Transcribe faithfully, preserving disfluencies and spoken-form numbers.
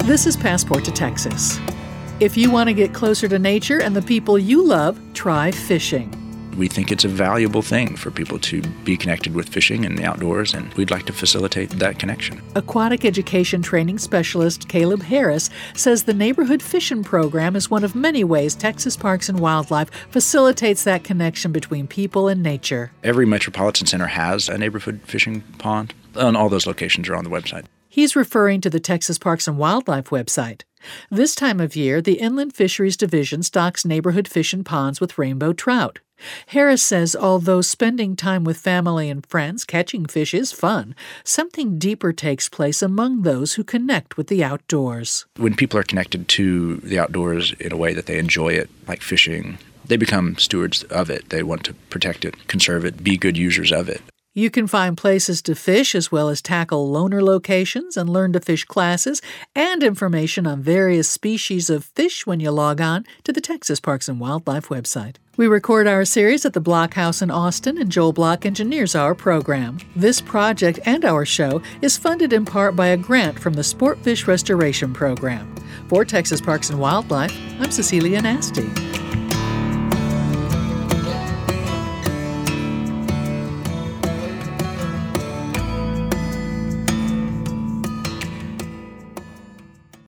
This is Passport to Texas. If you want to get closer to nature and the people you love, try fishing. We think it's a valuable thing for people to be connected with fishing and the outdoors, and we'd like to facilitate that connection. Aquatic education training specialist Caleb Harris says the Neighborhood Fishing Program is one of many ways Texas Parks and Wildlife facilitates that connection between people and nature. Every metropolitan center has a neighborhood fishing pond, and all those locations are on the website. He's referring to the Texas Parks and Wildlife website. This time of year, the Inland Fisheries Division stocks neighborhood fishing ponds with rainbow trout. Harris says although spending time with family and friends catching fish is fun, something deeper takes place among those who connect with the outdoors. When people are connected to the outdoors in a way that they enjoy it, like fishing, they become stewards of it. They want to protect it, conserve it, be good users of it. You can find places to fish as well as tackle loner locations and learn to fish classes and information on various species of fish when you log on to the Texas Parks and Wildlife website. We record our series at the Block House in Austin, and Joel Block engineers our program. This project and our show is funded in part by a grant from the Sportfish Restoration Program. For Texas Parks and Wildlife, I'm Cecilia Nasty.